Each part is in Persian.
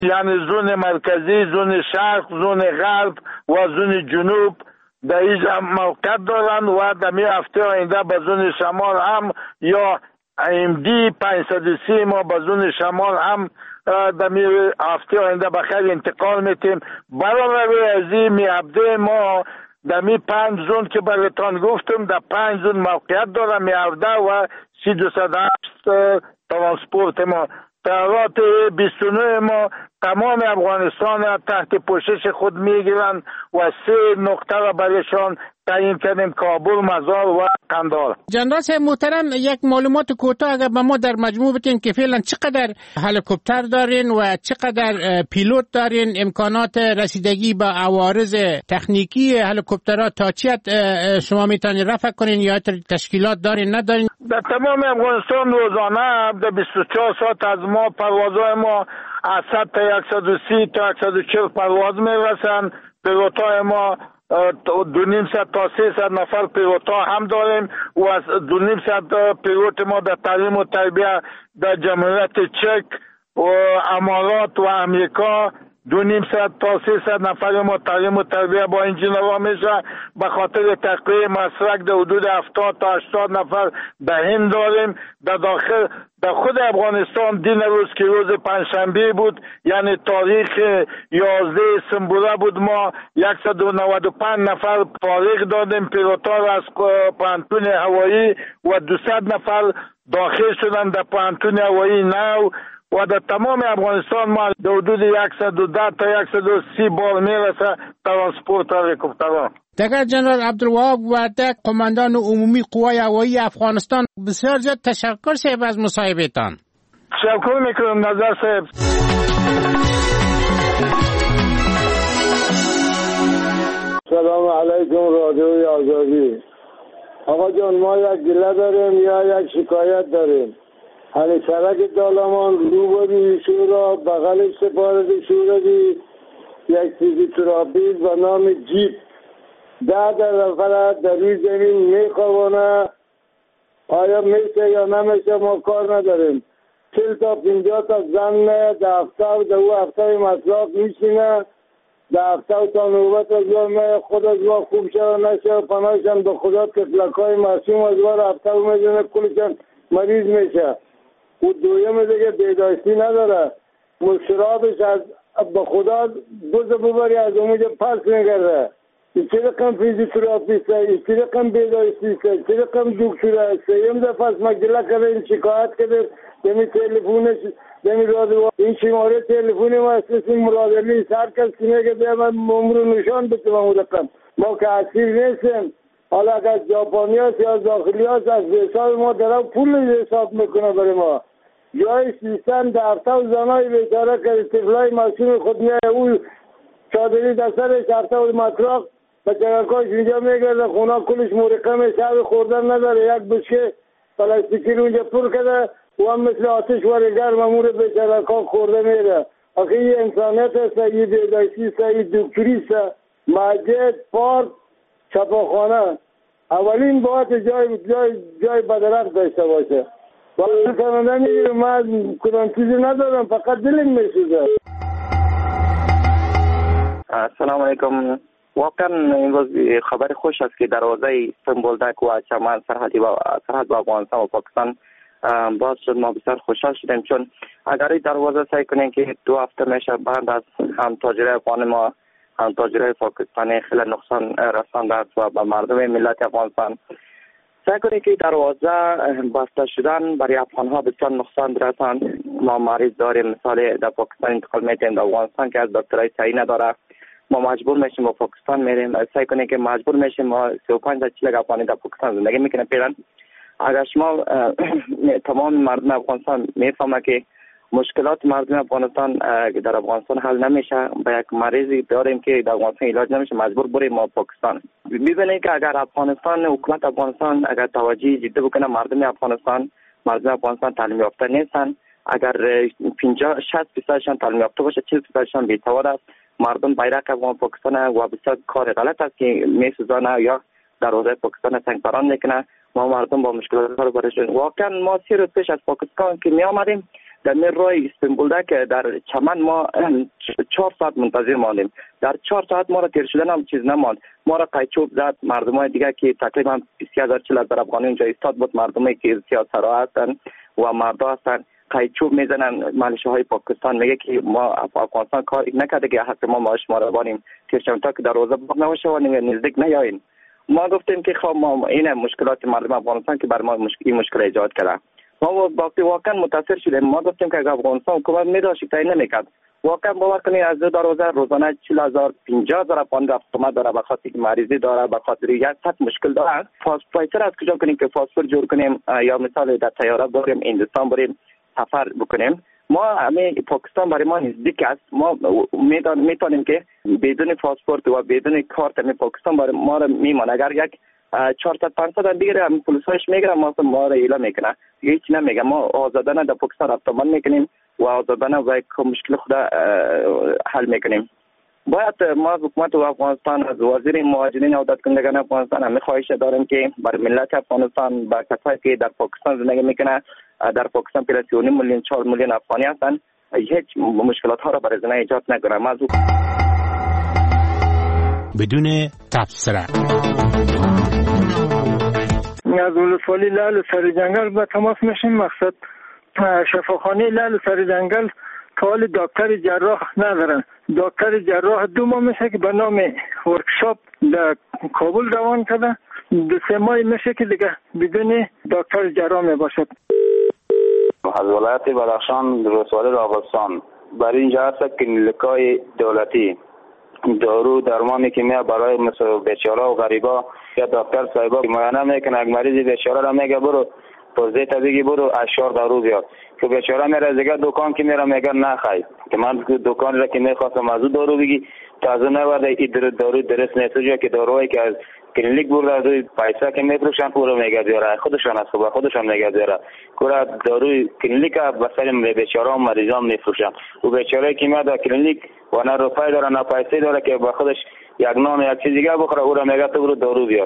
یعنی زون مرکزی، زون شرق، زون غرب و زون جنوب در اینجا موقعیت دارند و در می هفته آینده به زون شمال هم یا MD 530 ما به زون شمال هم در می هفته آینده بخیر انتقال میتیم. برای از این می هفته ما در می 5 زون که برایتان گفتم در 5 زون موقعیت داره می هفته و 3208 ترانسپورت ما طیارات 29 ما تمام افغانستان را تحت پوشش خود میگیرند و 3 نقطه را برایشان تعیین کردیم: کابل، مزار و قندهار. جنرال صاحب محترم، یک معلومات کوتاه اگر به ما در مجموع بتین که فعلا چقدر هلیکوپتر دارین و چقدر پیلوت دارین، امکانات رسیدگی به عوارض تکنیکی هلیکوپترها تا چی شما میتونین رفع کنین یا تشکیلات دارین ندارین؟ در تمام افغانستان روزانه در 24 ساعت از ما پروازهای ما از 100 تا 130 تا 140 پرواز میرسند. پیلوتای ما 250 تا 300 نفر پیلوتا هم داریم و از 250 پیلوت ما در تعلیم و تربیه در جمهوریت چک و امارات و امریکا 250 تا 300 نفر ما تعلیم و تربیه با انجینرها میشه. به خاطر تقویه مسلک در حدود 70 تا 80 نفر در هند داریم. در داخل در خود افغانستان دین روز که روز پنجشنبه بود، یعنی تاریخ 11 سنبوره بود، ما 195 نفر فارغ دادیم پیلوتا را از پانتون هوایی و 200 نفر داخل شدن در پانتون هوایی نو و در تمام افغانستان ما در حدود 110 تا 130 بار میرسه ترانسپورت هلیکوپترها. دگر جنرال عبدالوهاب وردک، قماندان عمومی قوای هوایی افغانستان، بسیار زیاد تشکر صاحب از مصاحبهتان. تشکر میکنم نظر صاحب. سلام علیکم رادیوی آزادی. آقا جان، ما یک گله داریم یا یک شکایت داریم. همین سرک دالامان روبروی شورا بغلش سپارت شوردی یک چیزی ترافیک به نام جیپ 10 نفر در روی زمین میخوابانه. آیا میشه یا نمیشه ما کار نداریم. 40 تا 50 تا زن در هفته و در او هفته مطلاق میشینه. در هفته تا نوبت از خود از ما خوب شد نشه پناهشم به خدا تفلکای معصوم از ما هفته میدونه کلشم مریض میشه. او دویم دیگه بیداشتی نداره. مشرابش از به خدا بوز ببری از اونجا پس نگرده. چه رقم فیزیوتراپیسته، چه رقم بیداشتیسته، چه رقم دکتره. سیم دفعه از مگله کرده این شکایت کرده دمی تلفونش دمی رادیو این شماره تلفونی ما اساسی مرادلی سر کس کنه که بیا من عمر نشان بتونم اون رقم. ما که اسیر نیستیم. حالا اگر جاپانی هست یا داخلی هست از حساب ما در پول حساب میکنه برای ما. جای سیستان در هفته و زنای بیچاره که طفلای معصوم خود میای او چادری در سرش هفته و مطراق به جرکاش اینجا میگرده خونه کلش مرقم شب خوردن نداره. یک بشکه پلاستیکی رو اونجا پر کرده و هم مثل آتش وار گرم امور به جرکا خورده میره. آخه این انسانیت هست، این بیداشتی است، این دکتری است. مسجد، پارک، چپاخانه اولین باید جای بدرخت داشته باشه. ولی کننده میگیره من کدام چیزی ندارم فقط دلم میسوزه. السلام علیکم. واقعا امروز خبر خوش است که دروازه سنبولدک و چمن سرحد با افغانستان و پاکستان باز شد. ما بسیار خوشحال شدیم چون اگر این دروازه سعی کنیم که 2 هفته میشه بند از هم تاجرای افغان ما هم تاجرای پاکستانی خیلی نقصان رسانده است و به مردم ملت افغانستان سعی کنیم که دروازه بسته شدن برای افغان ها بسیار نقصان رساند. ما مریض داریم مثال در پاکستان انتقال میتیم در افغانستان که از دکترای صحیح نداره. ما مجبور میشیم با پاکستان میریم. سعی کنیم که مجبور میشیم ما 35 تا 40 افغانی در پاکستان زندگی میکنه. پیرن اگر شما تمام مردم افغانستان میفهمه که مشکلات مردم افغانستان در افغانستان حل نمیشه، با یک مریضی داریم که در افغانستان علاج نمیشه مجبور بریم ما پاکستان. ببینید که اگر افغانستان حکومت افغانستان اگر توجه جدی بکنه مردم افغانستان تعلیم یافته نیستن. اگر 50-60% تعلیم یافته باشه 40% بی‌سواد است. مردم بیرق افغان پاکستان و بسیار کار غلط است که میسوزانه یا در روزه پاکستان سنگبران میکنه. ما مردم با مشکلات رو برشون واقعا ما 3 روز پیش از پاکستان که می آمدیم در رای اسپین که در چمن ما 4 ساعت منتظر ماندیم. در 4 ساعت ما را تیر شدن هم چیز نماند. ما را قیچوب زد. مردمای دیگه که تقریبا 20040 افغانی اونجا استاد بود، مردمایی که سیاست‌سرا هستن و مردا هستن قیچوب میزنن. ملیشه‌های پاکستان میگه که ما افغانستان کار نکرده که حق ما شما را بانیم تیرشم تا که دروازه باز نباشه و نزدیک نیایین. ما گفتیم که خب ما این مشکلات مردم افغانستان که بر ما مشکل ایجاد کرده. ما واقعا متاثر شدیم. ما گفتیم که افغانستان حکومت میداشت تای نمیکرد. واقعا باور کنید از دروازه روزانه 40000 50000 افغان رفت داره به خاطر مریضی داره، به خاطر یک صد مشکل داره. پاسپورت از کجا کنیم که پاسپورت جور کنیم یا مثلا در طیاره بریم هندوستان بریم سفر بکنیم. ما همه پاکستان برای ما نزدیک است. ما میتونیم که بدون پاسپورت و بدون کارت همه پاکستان برای ما را میمونه. اگر یک 400-500 دیگه هم پلیساش میگیره ما را اعلام میکنه، هیچ نمیگه. ما آزادانه در پاکستان رفتمان میکنیم و آزادانه و مشکل خود حل میکنیم. باید ما حکومت افغانستان از وزیر مهاجرین و عودتکنندگان افغانستان همه خواهش داریم که بر ملت افغانستان، بر کسایی که در پاکستان زندگی میکنه، در پاکستان پیش 3.5 میلیون 4 میلیون افغانی هستند، هیچ مشکلات ها را برای زنده ایجاد نکنه. بدون تبصره از ولسوالی لعل سر جنگل به تماس میشیم. مقصد شفاخانه لعل سر جنگل که حال دکتر جراح ندارن. دکتر جراح 2 ماه میشه که به نام ورکشاپ در کابل روان کرده. 2-3 ماه میشه که دیگه بدون دکتر جراح میباشد. از ولایت بدخشان ولسوالی راغستان برای اینجا هست کلینیکای دولتی دارو درمانی که میاد برای مثل بیچاره و غریبا یا دکتر صاحبا معاینه میکنه. اگه مریض بیچاره را میگه برو پرزه تبیگی برو اشار دارو بیار که بیچاره میره دیگه دکان که میره میگه نخای که من دکان را که میخواستم از دارو بگی تازه نورده این دارو درست نیست جو که دارویی که از کلینیک برده از پیسه که میفروشن او رو میگه بیاره خودشان از خوبه خودشان میگه بیاره کورا داروی کلینیک به سر بیچاره و مریضان میفروشن. او بیچاره که میاد کلینیک و نه روپای داره نه پیسه داره که با خودش یک نان یک چیز دیگه بخوره او رو میگه تو برو دارو بیار.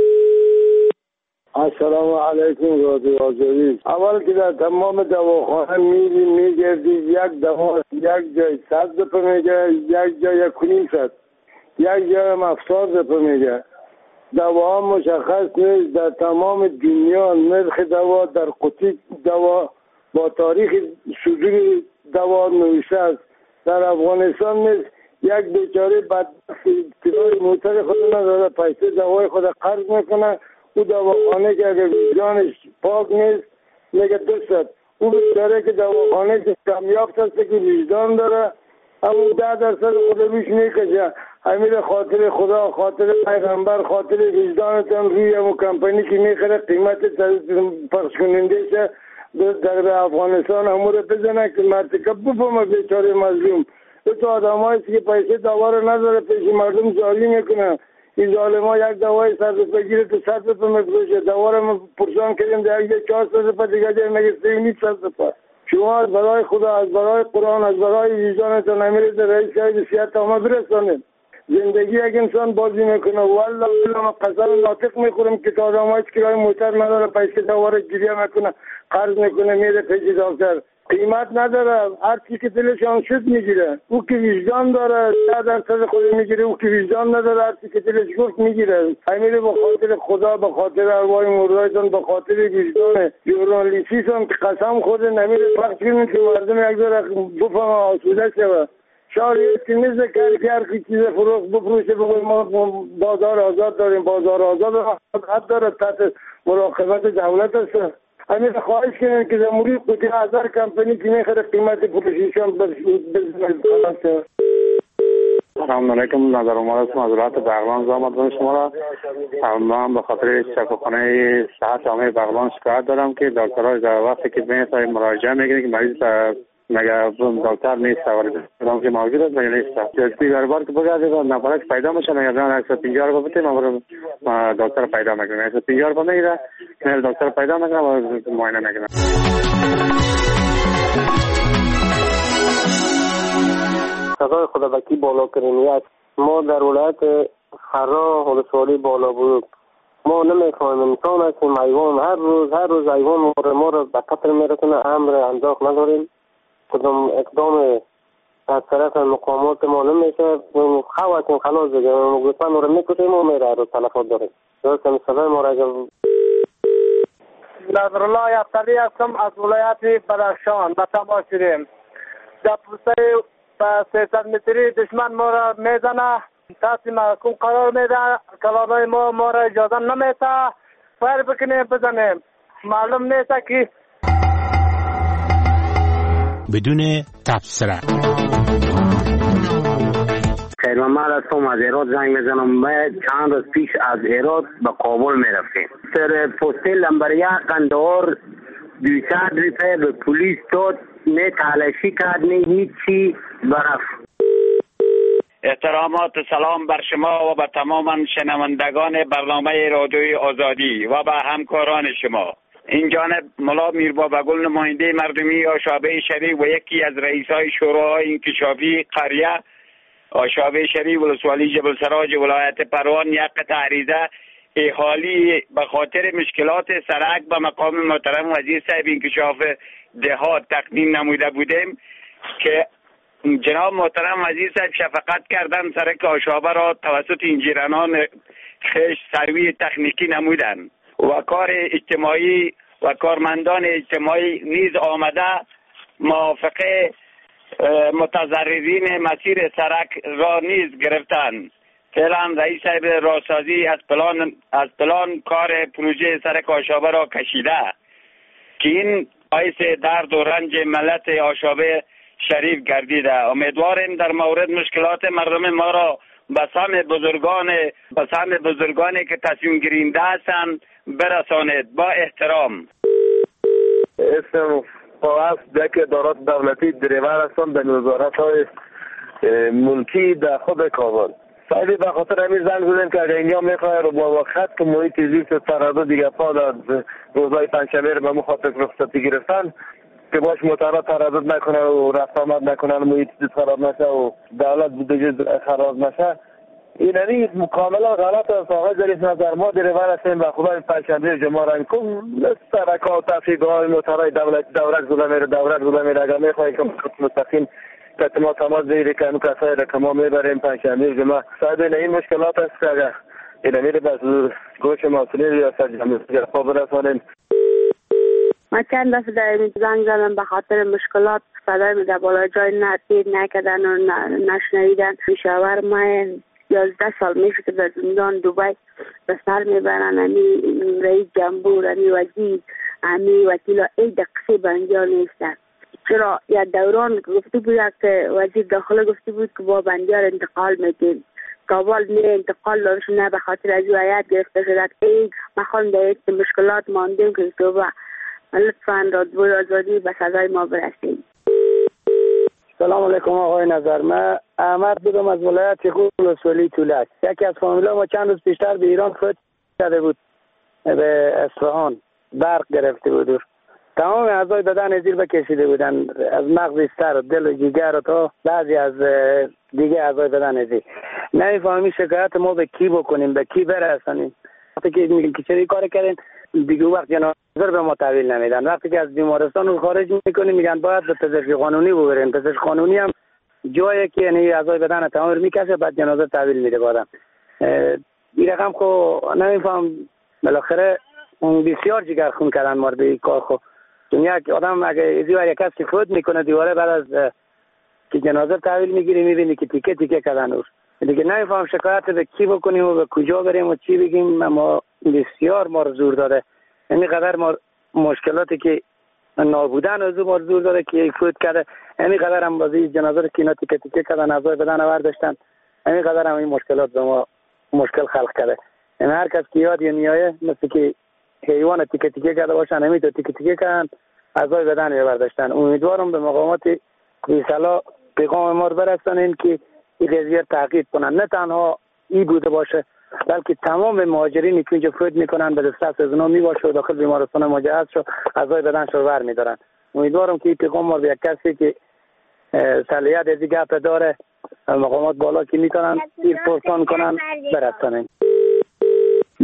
السلام علیکم رادیو آزادی. اول که در تمام دواخانه میگردی یک دوا یک جای 100 روپیه میگه، یک جای 1.5 یک جای هم 70 روپیه میگه. دوا مشخص نیست. در تمام دنیا نرخ دوا در قطعی دوا با تاریخ صدور دوا نوشته است. در افغانستان نیست. یک بیچاره بدبخت کرای موتر خود نداره، پیسه دوای خود قرض میکنه. او دواخانه که اگر وجدانش پاک نیست میگه 200. او بیچاره که دواخانه که کامیاب هست که وجدان داره همون 10% خود روش میکشه. همین خاطر خدا، خاطر پیغمبر، خاطر وجدانتان روی همون کمپانی که میخره قیمت پخش کننده شه در افغانستان همون رو بزنه که مرتکب بفهمه بیچاره مظلوم. تو آدم هاییست که پیسه دوا رو نداره پیش مردم جاری میکنه. این ظالم ها یک دوای 100 روپیه گیره تو 100 روپیه میفروشه. دوا رو پرسان کردیم در یک 400 روپیه دیگه جای مگه 300 روپیه. شما از برای خدا، از برای قرآن، از برای وجدانتان امیرید رئیس شاید سیاست ما برسانید. زندگی یک انسان بازی میکنه. والله ما قسم ناطق میخورم که تا آدم هاییست که رای موتر نداره پیسه دوا رو گریه میکنه، قرض میکنه میره پیش دکتر. قیمت نداره. هر چی که دلشان شد میگیره. او که وجدان داره 10% خود میگیره. او که وجدان نداره هر چی که دلش گفت میگیره. همین به خاطر خدا، به خاطر ارواح مردایتان، به خاطر وجدان ژورنالیستیتون که قسم خود نمیره پخش کنید که مردم یک ذره بفهمه آسوده شوه. شاید که نیست که هر چیز فروخت بفروشه بگوی ما بازار آزاد داریم. بازار آزاد حد داره تحت مراقبت دولت است. همین خواهش کنیم که در مورد قطعی 1000 کمپانی که میخوره قیمت پروشیشن بزنید. سلام علیکم. نظر اومد است مزارات بغلان زامد شما را. من به خاطر شفاخانه صحت عامه بغلان شکایت دارم که دکترها در وقتی که به مراجعه میگیرن که مریض مگر دکتر نیست و که موجود است مگر نیست. جلسی دربار که بگردید نفرش پیدا میشه مگر نه 150 روپیه بده ما دکتر پیدا میکنه. 150 روپیه میگیره نه دکتر پیدا میکنه و معاینه میکنه. خدای خدا بکی بالا کریم. ما در ولایت خرا ولسوالی بالا بود. ما نمیخوایم انسان هستیم. حیوان هر روز حیوان ما رو به قتل میرسونه. امر انداخت نداریم. کدام اقدام از طرف مقامات ما نمیشه. خواهیم خلاص دیگه گفتن رو میکشیم و میره رو تلفات داریم. درست هم صدای ما را اگر نظرالله یفتری هستم از ولایت بدخشان. به تماس شدیم در پوسته 300 متری دشمن ما را میزنه، تحت محکوم قرار میده، کلانای ما را اجازه نمیده فایر بکنیم بزنیم. معلوم نیست که بدون تبصره. خیر محمد هستم از هرات زنگ میزنم. ما چند روز پیش از هرات به کابل میرفتیم. سر پست نمبر 1 قندهار 200 روپیه به پلیس داد، نه تلاشی کرد نه هیچی برفت. احترامات سلام بر شما و بر تمام شنوندگان برنامه رادیوی آزادی و به همکاران شما. این جانب ملا میرباباگل نماینده مردمی آشابه شریف و یکی از رئیسای شوراهای انکشافی قریه آشابه شریف ولسوالی جبل سراج ولایت پروان یک قطعه عریضه اهالی به خاطر مشکلات سرک به مقام محترم وزیر صاحب انکشاف دهات تقدیم نموده بودیم که جناب محترم وزیر صاحب شفقت کردن سرک آشابه را توسط انجیرانان خیش سروی تکنیکی نمودند و کار اجتماعی و کارمندان اجتماعی نیز آمده موافقه متضررین مسیر سرک را نیز گرفتند. فعلا رئیس صاحب راهسازی از پلان کار پروژه سرک آشابه را کشیده که این باعث درد و رنج ملت آشابه شریف گردیده. امیدواریم در مورد مشکلات مردم ما را به سهم بزرگانی که تصمیم گیرنده هستند برسانید. با احترام. اسم فواز دک ادارات دولتی دریور هستم به وزارت‌های ملکی در خود کابل. سعیدی به خاطر همین زنگ زدیم که اگر اینجا میخواه رو با وقت که محیط زیست تردد دیگه پا از روزهای پنجشنبه رو به مخاطب رخصتی گرفتن که باش موترها تردد نکنه و رفت آمد نکنن، محیط زیست خراب نشه و دولت بودجه خراب نشه. اینانی کاملا غلط است. آقای ظریف نظر ما دریور هستیم و خدای پنجشنبه جمعه رنگ کن سرکا و تفریق‌های موترهای دورک زوده میره اگر میخواهی که مستقیم که ما تماس بگیری که اون کسایی را که ما میبریم پنجشنبه جمعه ساید این مشکلات است که اگر اینمی رو بس گوش مسئولین ریاست جمهوری برسانیم. ما چند دفعه در زنگ زدم به خاطر مشکلات صدای میده بالا جای نتید نکردن و نشنیدن. شاور ما 11 سال میشه که در زندان دوبای به سر میبرن. امی رئیس جمهور، امی وزیر، امی وکیل ای دقیقی بنجا نیستن. چرا یا دوران گفته بود که وزیر داخله گفته بود که با بندیار انتقال میدیم کابل نه انتقال دارش نه به خاطر از وایت گرفته شده. ای مخوان در مشکلات ماندیم که تو با لطفاً رادیوی آزادی به صدای ما برسید. سلام علیکم آقای نظر. من احمد بودم از ولایت ولسوالی تولک. یکی از فامیلا ما چند روز پیشتر به ایران فوت کرده بود، به اصفهان برق گرفته بود. تمام اعضای بدن زیر بکشیده بودن، از مغز سر و دل و جگر تا بعضی از دیگه اعضای بدن زیر. نمیفهمیم شکایت ما به کی بکنیم، به کی برسانیم. وقتی که میگیم که چه کار کردین دیگه وقت جنازه به ما تحویل نمیدن. وقتی که از بیمارستان رو خارج میکنیم میگن باید به پزشکی قانونی ببرین. پزشک قانونی هم جایی که یعنی اعضای بدن تمام میکشه بعد جنازه تحویل میده بعدم. این رقم خو نمیفهم. بالاخره بسیار جگر خون کردن مورد این کار خو. یک آدم اگه ازیوار یک کسی فوت میکنه دیواره بعد از که جنازه تحویل میگیری میبینی که تیکه تیکه کردن روش. دیگه نمیفهم شکایت به کی بکنیم و به کجا بریم و چی بگیم. ما بسیار ما رو زور داده. یعنی قدر ما مشکلاتی که نابودن از ما زور داده که یک فوت کرده، یعنی قدر هم بازی جنازه رو که اینا تیکه تیکه کردن اعضای بدن آورداشتن، یعنی قدر هم این مشکلات به ما مشکل خلق کرده. یعنی هر کس که یاد میایه مثل که حیوان تیکه تیکه کرده باشن همین تو تیکه تیکه کردن اعضای بدن آورداشتن. امیدوارم به مقامات بی‌صلاح پیغام ما رو برسونن که این قضیه تحقیق کنن، نه تنها این بوده باشه بلکه تمام مهاجرینی که اینجا فوت میکنن به دست از اونا میباشه و داخل بیمارستان مجهز شو اعضای بدن شو ور میدارن. امیدوارم که این پیغام ما به یک کسی که صلاحیت از گپ داره مقامات بالا که میتونن تیر پرسان کنن برسونن.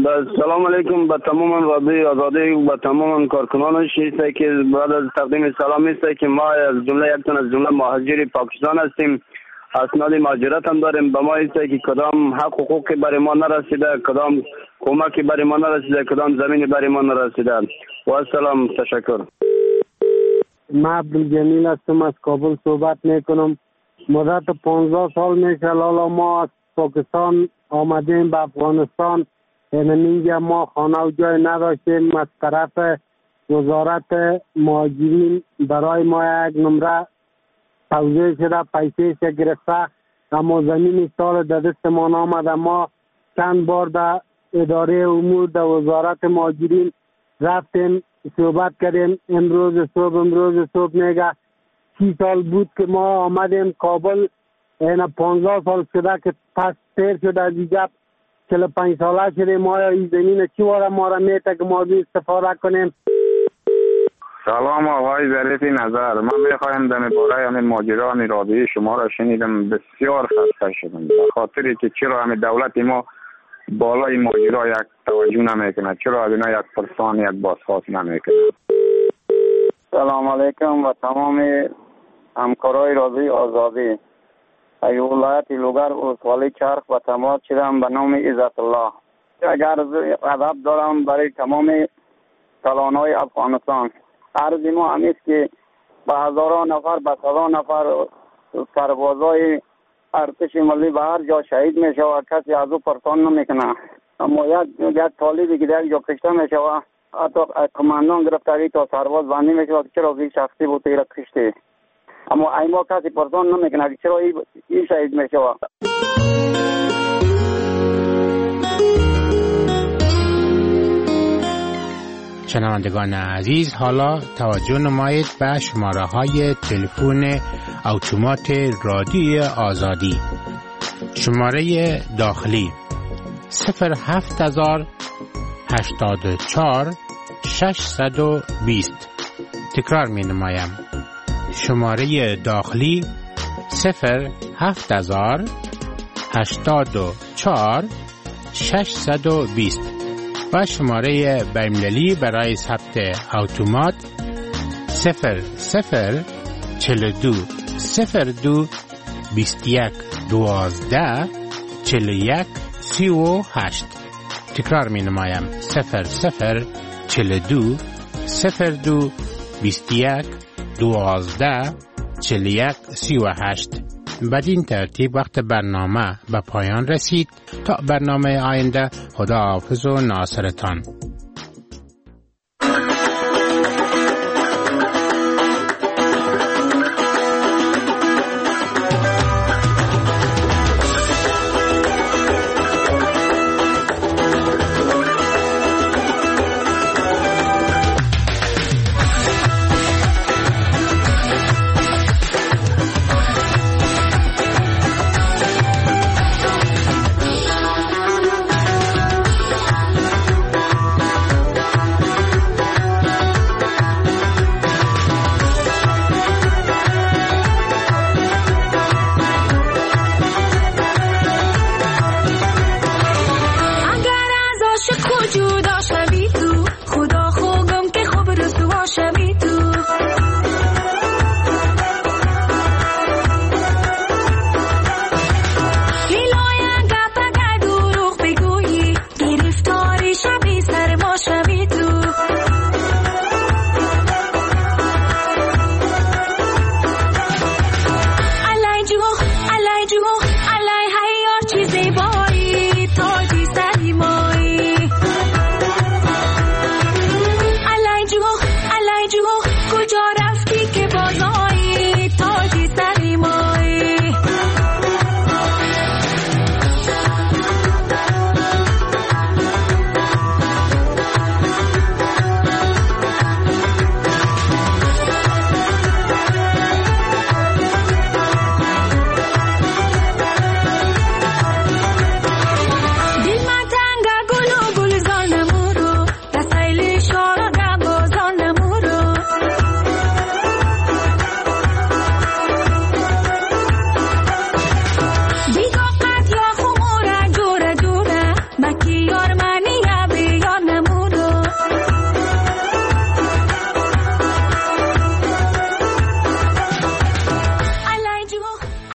سلام علیکم به تمام رادیوی آزادی و به تمام کارکنانش. است که بعد از تقدیم سلام است که ما از جمله یک تن از جمله مهاجر پاکستان هستیم. اسناد مهاجرت هم داریم. به ما است که کدام حق حقوقی برای ما نرسیده، کدام کمکی برای ما نرسیده، کدام زمینی برای ما نرسیده. و سلام، تشکر. من عبدالجمیل هستم، از کابل صحبت میکنم. مدت 15 سال میشه لالا ما از پاکستان آمدیم به افغانستان. اینجا ما خانه و جای نداشتیم. از طرف وزارت مهاجرین برای ما یک نمره توضیح شده، پیسه گرفته، اما زمین سال در دست ما نامده. ما چند بار در اداره امور در وزارت مهاجرین رفتیم، صحبت کردیم. امروز صبح میگه 30 سال بود که ما آمدیم کابل. این 15 سال شده که پس تیر شده از اینجا. 45 ساله شده ما این زمین چی واره ما را میته که ما بی استفاده کنیم. سلام آقای ظریفی نظر. من میخوایم در باره همین ماجرای رادیویی شما را شنیدم، بسیار خسته شدم به خاطری که چرا همین دولت ما بالای ماجرا یک توجه نمیکنه، چرا از اینا یک پرسان یک بازخواست نمیکنه. سلام علیکم و تمام همکارای رادیوی آزادی. ای ولایت لوگر ولسوالی چرخ و تماس شدم به نام عزت الله. اگر ادب دارم برای تمام کلانهای افغانستان. عرض ما همیست که به هزاران نفر به صدان نفر سربازای ارتش ملی به هر جا شهید میشه و کسی از او پرسان نمیکنه. اما یک طالبی که در یک جا کشته میشه و حتی کماندان گرفتاری تا سرباز بندی میشه و چرا این شخصی بود ایرا کشته. اما ای ما کسی پرسان نمیکنه که چرا این شهید میشه. شنوندگان عزیز، حالا توجه نمایید به شماره های تلفن اتومات رادیوی آزادی. شماره داخلی 07084 620. تکرار می نمایم. شماره داخلی 07084 620 و شماره بین‌المللی برای ثبت اتومات 0042 02 21 12 41 38. تکرار می نمایم 0042 02 21 12 41 38. بدین ترتیب وقت برنامه به پایان رسید. تا برنامه آینده، خدا حافظ و ناصرتان.